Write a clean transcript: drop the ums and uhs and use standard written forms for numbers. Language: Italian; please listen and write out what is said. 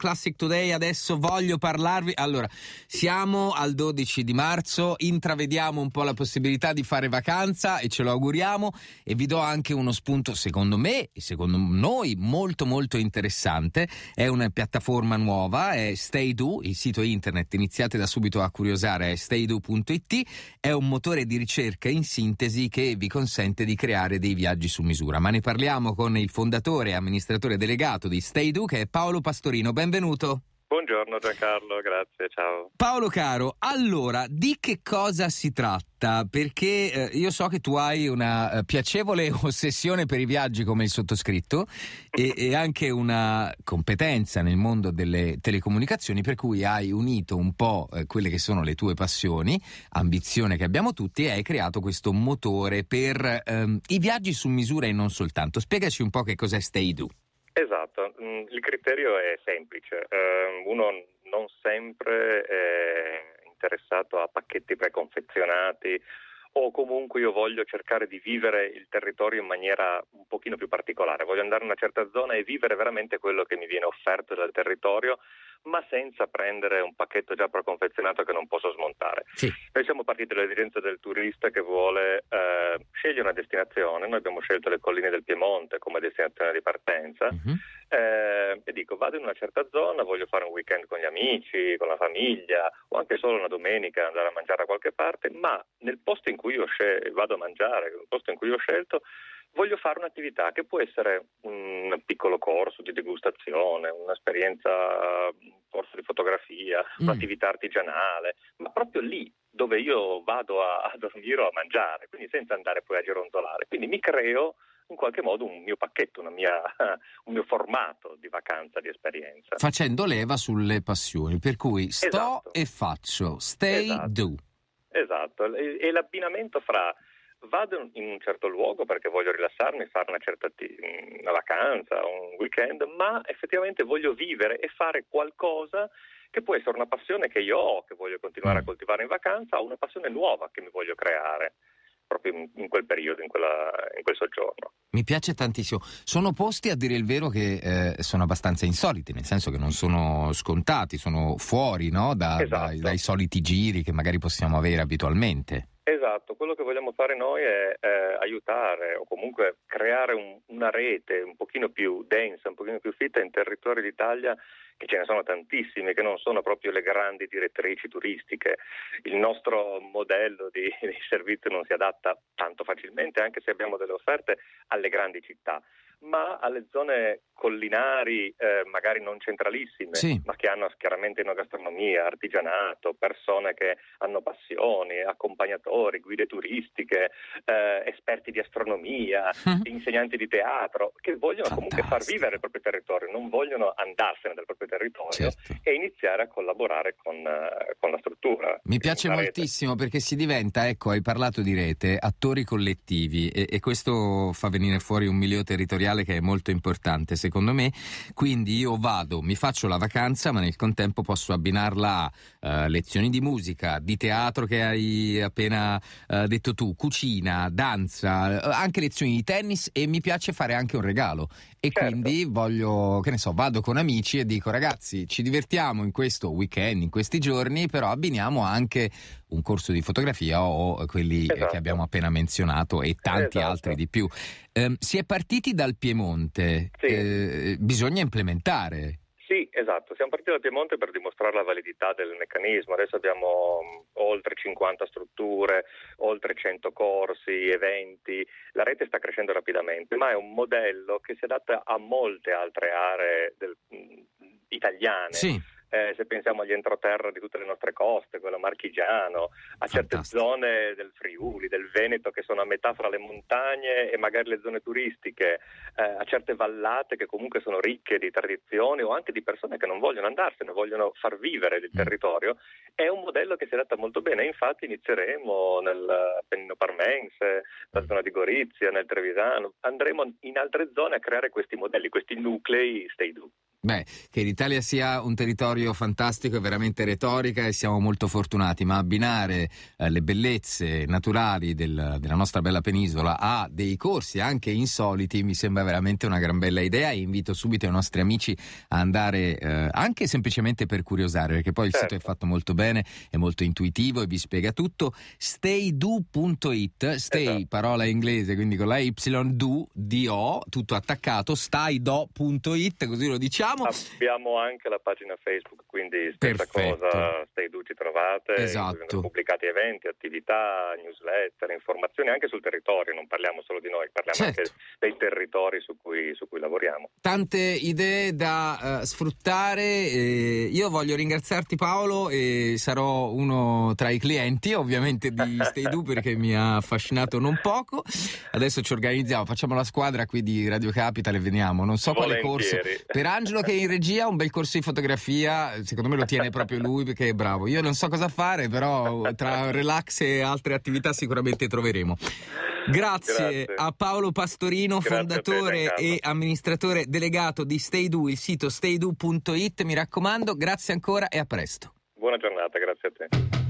Classic Today. Adesso voglio parlarvi. Allora, siamo al 12 di marzo, intravediamo un po' la possibilità di fare vacanza e ce lo auguriamo, e vi do anche uno spunto, secondo me e secondo noi molto molto interessante. È una piattaforma nuova, è StayDo, il sito internet, iniziate da subito a curiosare, è staydo.it. È un motore di ricerca in sintesi che vi consente di creare dei viaggi su misura. Ma ne parliamo con il fondatore e amministratore delegato di StayDo, che è Paolo Pastorino. Benvenuto. Buongiorno Giancarlo, grazie, ciao. Paolo caro, allora, di che cosa si tratta? Perché io so che tu hai una piacevole ossessione per i viaggi come il sottoscritto e anche una competenza nel mondo delle telecomunicazioni, per cui hai unito un po' quelle che sono le tue passioni, ambizione che abbiamo tutti, e hai creato questo motore per i viaggi su misura e non soltanto. Spiegaci un po' che cos'è StayDo. Esatto, il criterio è semplice, uno non sempre è interessato a pacchetti preconfezionati, o comunque io voglio cercare di vivere il territorio in maniera un pochino più particolare, voglio andare in una certa zona e vivere veramente quello che mi viene offerto dal territorio, ma senza prendere un pacchetto già preconfezionato che non posso smontare. Sì. Noi siamo partiti dall'esigenza del turista che vuole scegliere una destinazione. Noi abbiamo scelto le colline del Piemonte come destinazione di partenza. E dico, vado in una certa zona, voglio fare un weekend con gli amici, con la famiglia, o anche solo una domenica andare a mangiare da qualche parte, ma nel posto in cui io vado a mangiare, nel posto in cui ho scelto, voglio fare un'attività che può essere un piccolo corso di degustazione, un'esperienza, un corso di fotografia, un'attività artigianale, ma proprio lì dove io vado a dormire o a mangiare, quindi senza andare poi a gironzolare. Quindi mi creo in qualche modo un mio pacchetto, un mio formato di vacanza, di esperienza. Facendo leva sulle passioni, per cui sto Esatto. e faccio, StayDo. Esatto, e l'abbinamento fra vado in un certo luogo perché voglio rilassarmi, fare una vacanza, un weekend, ma effettivamente voglio vivere e fare qualcosa che può essere una passione che io ho, che voglio continuare a coltivare in vacanza, o una passione nuova che mi voglio creare proprio in quel periodo, in quel soggiorno. Mi piace tantissimo. Sono posti, a dire il vero, che sono abbastanza insoliti, nel senso che non sono scontati, sono fuori, no? Esatto. Dai soliti giri che magari possiamo avere abitualmente. Esatto, quello che vogliamo fare noi è aiutare o comunque creare una rete un pochino più densa, un pochino più fitta in territori d'Italia, che ce ne sono tantissime, che non sono proprio le grandi direttrici turistiche. Il nostro modello di servizio non si adatta tanto facilmente, anche se abbiamo delle offerte, alle grandi città, ma alle zone collinari, magari non centralissime, sì, ma che hanno chiaramente enogastronomia, artigianato, persone che hanno passioni, accompagnatori, guide turistiche, esperti di astronomia, insegnanti di teatro, che vogliono comunque far vivere il proprio territorio, non vogliono andarsene dal proprio territorio, certo, e iniziare a collaborare con la struttura. Mi piace moltissimo perché si diventa, ecco, hai parlato di rete, attori collettivi, e questo fa venire fuori un milieu territoriale che è molto importante secondo me. Quindi io vado, mi faccio la vacanza, ma nel contempo posso abbinarla a lezioni di musica, di teatro che hai appena detto tu, cucina, danza, anche lezioni di tennis, e mi piace fare anche un regalo. E certo, quindi voglio, che ne so, vado con amici e dico: ragazzi, ci divertiamo in questo weekend, in questi giorni, però abbiniamo anche un corso di fotografia o quelli che abbiamo appena menzionato, e tanti altri di più. Si è partiti dal Piemonte, sì. Bisogna implementare. Sì, esatto, siamo partiti dal Piemonte per dimostrare la validità del meccanismo. Adesso abbiamo oltre 50 strutture, oltre 100 corsi, eventi, la rete sta crescendo rapidamente, ma è un modello che si adatta a molte altre aree italiane. Sì. Se pensiamo agli entroterra di tutte le nostre coste, quello marchigiano, a certe zone del Friuli, del Veneto, che sono a metà fra le montagne e magari le zone turistiche, a certe vallate che comunque sono ricche di tradizioni, o anche di persone che non vogliono andarsene, vogliono far vivere il territorio. È un modello che si adatta molto bene, infatti inizieremo nel Appennino Parmense, nella zona di Gorizia, nel Trevisano, andremo in altre zone a creare questi modelli, questi nuclei StayDo. Beh, che l'Italia sia un territorio fantastico è veramente retorica e siamo molto fortunati, ma abbinare le bellezze naturali della nostra bella penisola a dei corsi anche insoliti mi sembra veramente una gran bella idea, e invito subito i nostri amici a andare anche semplicemente per curiosare, perché poi il sito è fatto molto bene, è molto intuitivo e vi spiega tutto. Staydo.it, stay parola inglese, quindi con la Y, do, tutto attaccato, staydo.it, così lo diciamo. Abbiamo anche la pagina Facebook, quindi stessa cosa, Staydo ci trovate, esatto. Pubblicati eventi, attività, newsletter, informazioni anche sul territorio, non parliamo solo di noi, parliamo anche dei territori su cui lavoriamo. Tante idee da sfruttare, io voglio ringraziarti Paolo e sarò uno tra i clienti ovviamente di Staydo perché mi ha affascinato non poco. Adesso ci organizziamo, facciamo la squadra qui di Radio Capital e veniamo, non so quale corso. Per Angelo che è in regia un bel corso di fotografia, secondo me lo tiene proprio lui perché è bravo. Io non so cosa fare, però tra relax e altre attività sicuramente troveremo. Grazie a Paolo Pastorino, fondatore e amministratore delegato di Staydo, il sito staydo.it. Mi raccomando, grazie ancora e a presto. Buona giornata, grazie a te.